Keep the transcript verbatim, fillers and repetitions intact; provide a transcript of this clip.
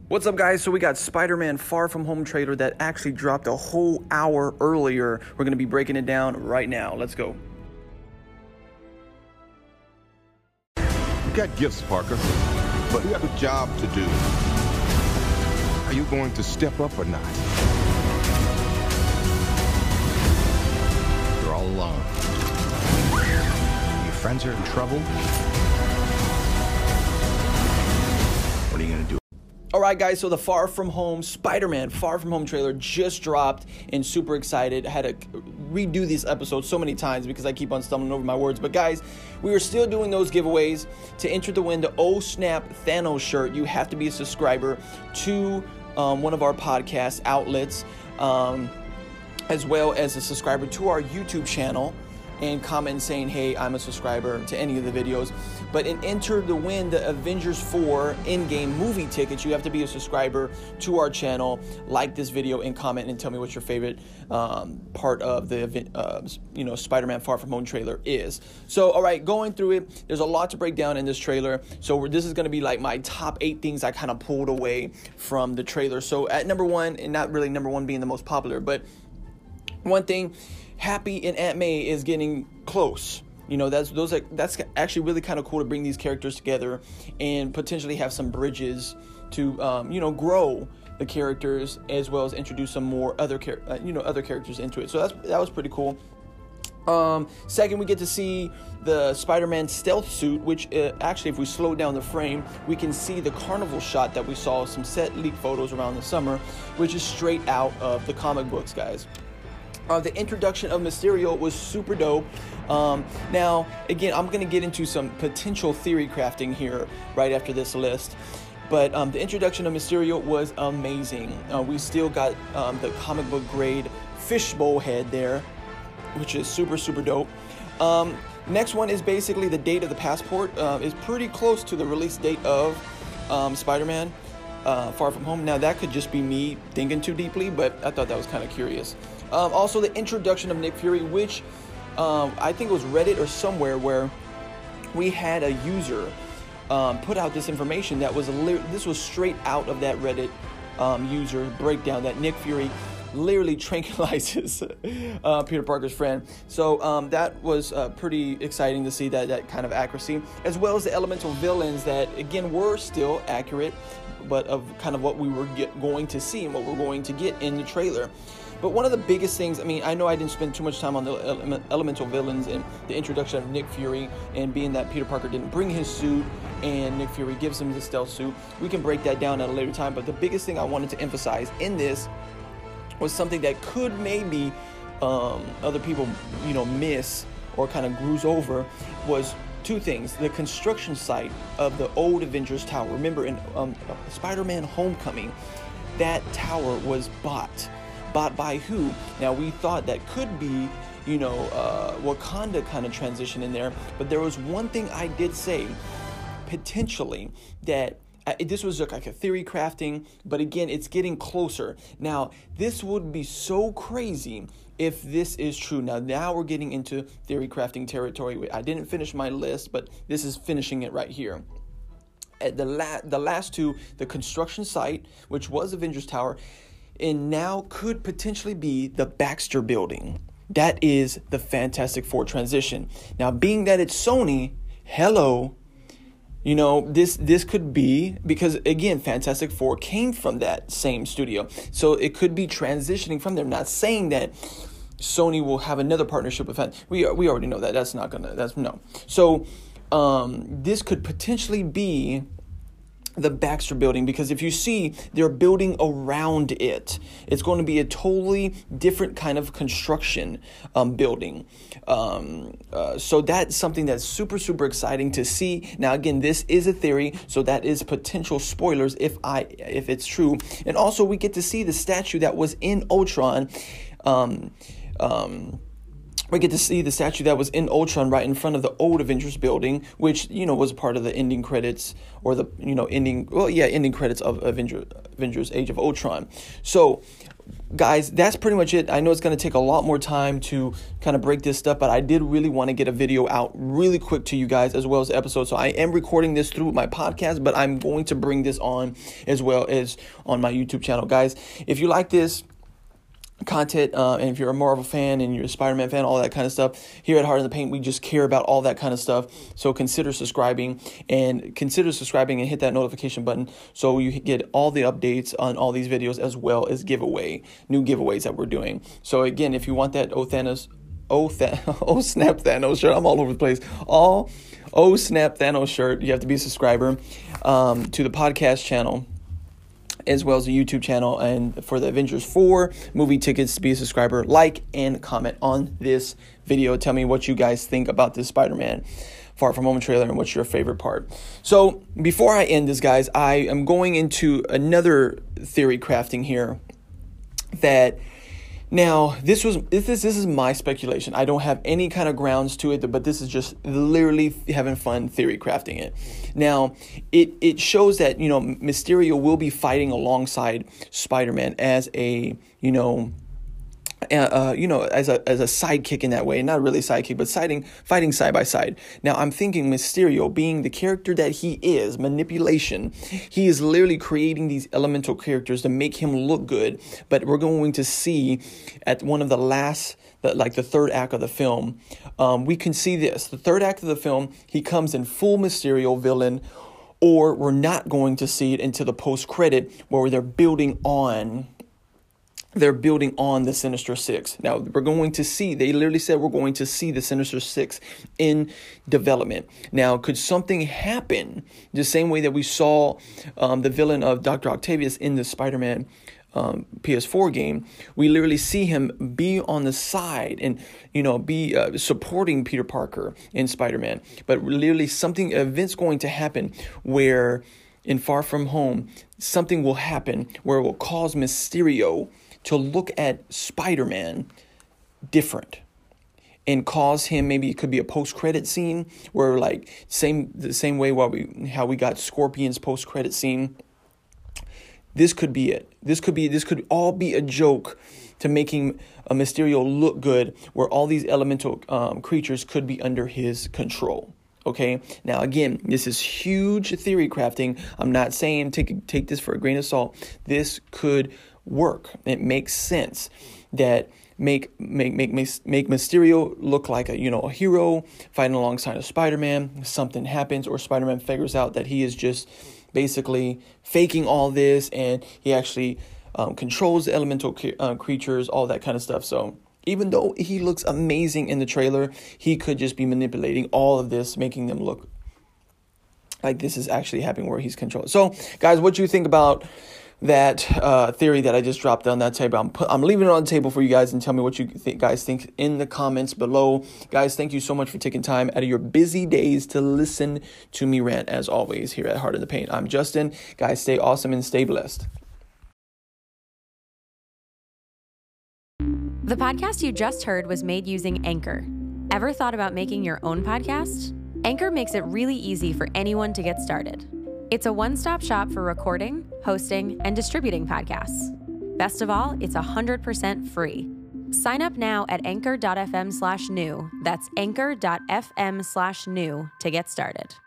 What's up, guys? So we got Spider-Man Far From Home trailer that actually dropped a whole hour earlier. We're going to be breaking it down right now. Let's go. You got gifts, Parker, but you have a job to do. Are you going to step up or not? You're all alone. Your friends are in trouble. What are you going to do? All right, guys, so the Far From Home, Spider-Man Far From Home trailer just dropped, and super excited. I had to redo this episode so many times because I keep on stumbling over my words. But guys, we are still doing those giveaways. To enter to win the Oh Snap Thanos shirt, you have to be a subscriber to um, one of our podcast outlets, um, as well as a subscriber to our YouTube channel, and comment saying, hey, I'm a subscriber to any of the videos. But in enter to win the Avengers four in-game movie tickets, you have to be a subscriber to our channel, like this video, and comment and tell me what your favorite um, part of the uh, you know Spider-Man Far From Home trailer is. So, all right, going through it, there's a lot to break down in this trailer. So we're, this is going to be like my top eight things I kind of pulled away from the trailer. So at number one, and not really number one being the most popular, but one thing, Happy and Aunt May is getting close. You know, that's those are, that's actually really kind of cool to bring these characters together and potentially have some bridges to um, you know grow the characters, as well as introduce some more other char- uh, you know other characters into it. So that's that was pretty cool. Um, second, we get to see the Spider-Man stealth suit, which uh, actually, if we slow down the frame, we can see the carnival shot that we saw, some set leak photos around the summer, which is straight out of the comic books, guys. Uh, the introduction of Mysterio was super dope. Um, now, again, I'm going to get into some potential theory crafting here right after this list. But um, the introduction of Mysterio was amazing. Uh, we still got um, the comic book grade fishbowl head there, which is super, super dope. Um, next one is basically the date of the passport. Uh, is pretty close to the release date of um, Spider-Man uh, Far From Home. Now, that could just be me thinking too deeply, but I thought that was kind of curious. Um, also, the introduction of Nick Fury, which um, I think it was Reddit or somewhere where we had a user um, put out this information that was, li- this was straight out of that Reddit um, user breakdown, that Nick Fury literally tranquilizes uh, Peter Parker's friend. So um, that was uh, pretty exciting to see that, that kind of accuracy, as well as the elemental villains that, again, were still accurate, but of kind of what we were get, going to see and what we're going to get in the trailer. But one of the biggest things, I mean, I know I didn't spend too much time on the ele- elemental villains and the introduction of Nick Fury, and being that Peter Parker didn't bring his suit and Nick Fury gives him the stealth suit. We can break that down at a later time, but the biggest thing I wanted to emphasize in this was something that could maybe um, other people, you know, miss or kind of bruise over, was two things. The construction site of the old Avengers Tower. Remember, in um, Spider-Man Homecoming, that tower was bought. Bought by who? Now, we thought that could be, you know, uh, Wakanda kind of transition in there. But there was one thing I did say, potentially, that uh, this was like a theory crafting. But again, it's getting closer. Now, this would be so crazy if this is true. Now, now we're getting into theory crafting territory. I didn't finish my list, but this is finishing it right here. At the, la- the last two, the construction site, which was Avengers Tower, and now could potentially be the Baxter Building. That is the Fantastic Four transition. Now, being that it's Sony, hello, you know, this this could be, because, again, Fantastic Four came from that same studio. So it could be transitioning from there. I'm not saying that Sony will have another partnership with Fantastic. We, we already know that. That's not going to, that's, no. So um, this could potentially be the Baxter Building, because if you see, they're building around it. It's going to be a totally different kind of construction um, building. Um, uh, so that's something that's super, super exciting to see. Now, again, this is a theory, so that is potential spoilers if I if it's true. And also, we get to see the statue that was in Ultron. Um, um, We get to see the statue that was in Ultron right in front of the old Avengers building, which, you know, was part of the ending credits, or the, you know, ending, well, yeah, ending credits of Avengers, Avengers Age of Ultron. So guys, that's pretty much it. I know it's going to take a lot more time to kind of break this stuff, but I did really want to get a video out really quick to you guys as well as the episode. So I am recording this through my podcast, but I'm going to bring this on as well as on my YouTube channel. Guys, if you like this content, uh, and if you're a Marvel fan and you're a Spider-Man fan, all that kind of stuff, here at Heart in the Paint, we just care about all that kind of stuff. So consider subscribing and consider subscribing and hit that notification button so you get all the updates on all these videos as well as giveaway, new giveaways that we're doing. So again, if you want that Oh Thanos, Oh, Th- oh Snap Thanos shirt, I'm all over the place. All Oh Snap Thanos shirt, you have to be a subscriber um, to the podcast channel, as well as the YouTube channel. And for the Avengers four movie tickets, to be a subscriber, like and comment on this video. Tell me what you guys think about this Spider-Man Far From Home trailer and what's your favorite part. So before I end this, guys, I am going into another theory crafting here that now, this was this this is my speculation. I don't have any kind of grounds to it, but this is just literally having fun theory crafting it. Now, it it shows that, you know, Mysterio will be fighting alongside Spider-Man as a, you know, Uh, uh, you know, as a as a sidekick in that way, not really sidekick, but siding, fighting side by side. Now, I'm thinking Mysterio, being the character that he is, manipulation, he is literally creating these elemental characters to make him look good. But we're going to see at one of the last, the, like the third act of the film, um, we can see this. The third act of the film, he comes in full Mysterio villain, or we're not going to see it until the post credit where they're building on. They're building on the Sinister Six. Now, we're going to see, they literally said we're going to see the Sinister Six in development. Now, could something happen the same way that we saw um, the villain of Doctor Octavius in the Spider-Man um, P S four game? We literally see him be on the side and, you know, be uh, supporting Peter Parker in Spider-Man. But literally something, event's going to happen where in Far From Home, something will happen where it will cause Mysterio to look at Spider-Man different and cause him, maybe it could be a post-credit scene where, like, same the same way while we how we got Scorpion's post-credit scene. This could be it. This could be this could all be a joke to making a Mysterio look good, where all these elemental um, creatures could be under his control. Okay, now again, this is huge theory crafting. I'm not saying take take this for a grain of salt. This could work. It makes sense that make make make make Mysterio look like a, you know, a hero fighting alongside of Spider-Man. Something happens, or Spider-Man figures out that he is just basically faking all this, and he actually um, controls the elemental uh, creatures, all that kind of stuff. So even though he looks amazing in the trailer, he could just be manipulating all of this, making them look like this is actually happening where he's controlled. So, guys, what do you think about that uh, theory that I just dropped on that table? I'm, put, I'm leaving it on the table for you guys, and tell me what you th- guys think in the comments below. Guys, thank you so much for taking time out of your busy days to listen to me rant, as always, here at Heart in the Paint. I'm Justin. Guys, stay awesome and stay blessed. The podcast you just heard was made using Anchor. Ever thought about making your own podcast? Anchor makes it really easy for anyone to get started. It's a one-stop shop for recording, hosting, and distributing podcasts. Best of all, it's one hundred percent free. Sign up now at anchor.fm slash new. That's anchor.fm slash new to get started.